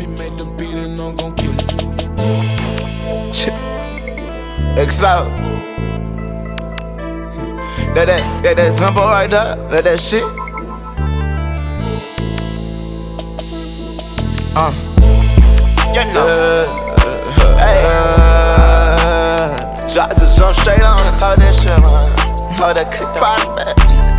me make the beat and I'm gon' kill it. Exile. That Zumbo right there. That shit. You know. I just jump straight on and talk that shit, man. Talk that click body back.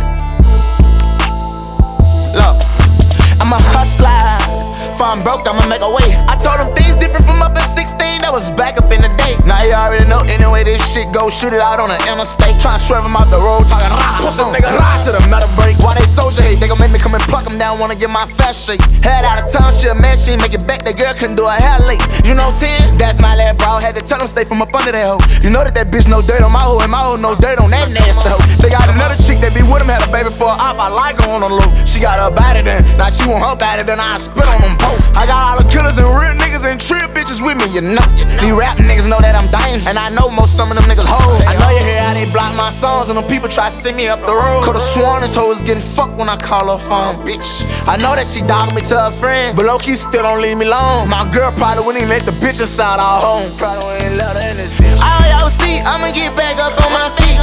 Look, I'm a hustler. If I'm broke, I'ma make a way. I told them things different from up at 16, that was back up in the day. Now you already know, anyway this shit go, shoot it out on the interstate. Tryna swerve him off the road, talking rah, push a nigga rah to the metal break. Why they soldier hate, they gon' make me come and pluck him down, wanna get my fast shake. Head out of town, shit, man, she ain't make it back, that girl couldn't do her hair late. You know 10? That's my lad, bro, had to tell him stay from up under that hoe. You know that bitch no dirt on my hoe, and my hoe no dirt on that nasty hoe. They got another chick that be with him, had a baby for a op, I like her on the low. She got her body then, now she want her body, then I spit on them both. I got all the killers and real niggas and trip bitches with me, you know. These rap niggas know that I'm dangerous, and I know most some of them niggas hoes. I know you hear how they block my songs, and them people try to send me up the road. Could've sworn this hoe was getting fucked when I call her phone, bitch. I know that she dogging me to her friends, but low-key still don't leave me alone. My girl probably wouldn't even let the bitch inside our home. Probably wouldn't let her in this bitch. All y'all see, I'ma get back up on my feet.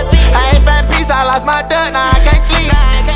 I ain't found peace, I lost my dirt, now I can't sleep.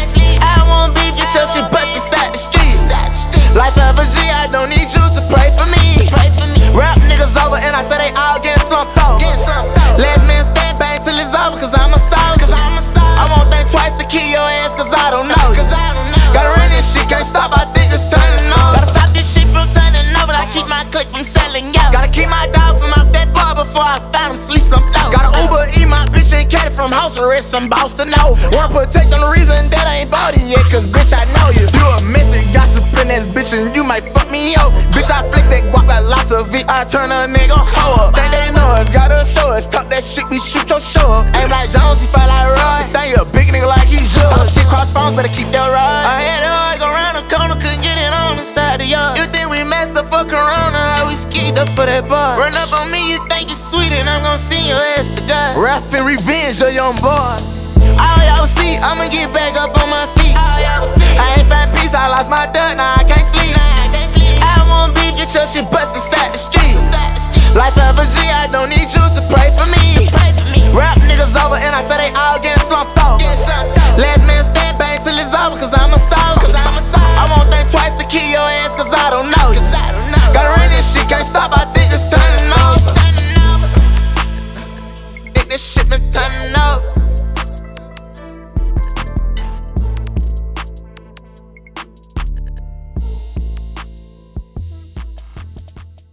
I want beef, get your shit bustin', stack the streets. Life of a G, I don't need you to pray for me. Rap niggas over and I say they all getting slumped off. Last man stand back till it's over, cause I'm a soldier. I won't think twice to kill your ass, cause I don't know. Gotta run this shit, can't stop, I think it's turning on. Gotta stop this shit from turning over, I keep my click from selling out. Gotta keep my dog from off that bar before I found him sleep some low. Gotta Uber eat my bitch and cat from house arrest, some boss to know. Wanna protect on the reason that I ain't bought it yet, cause bitch I know you. You a messy gossipin' ass bitch and you might fuck me up. Bitch I flick that guap, got lots of it, I turn a nigga hoe up. Think they know us, gotta show us, talk that shit, we shoot your show up. Ain't like Jones, he felt like Roy. Think you a big nigga like he judge. Talk shit cross phones, better keep that ride. I had to go around the corner, couldn't get it on inside the yard. You think we messed up for Corona, how we skied up for that bar. Run up on me, you think you sweet and I'm gon' send your ass to God. Rap and revenge, a young boy. All y'all see, I'ma get back up on my feet. I ain't found peace, I lost my dirt, now I can't sleep. I want beef, get your shit bustin', stack the streets. Life of a G, I don't need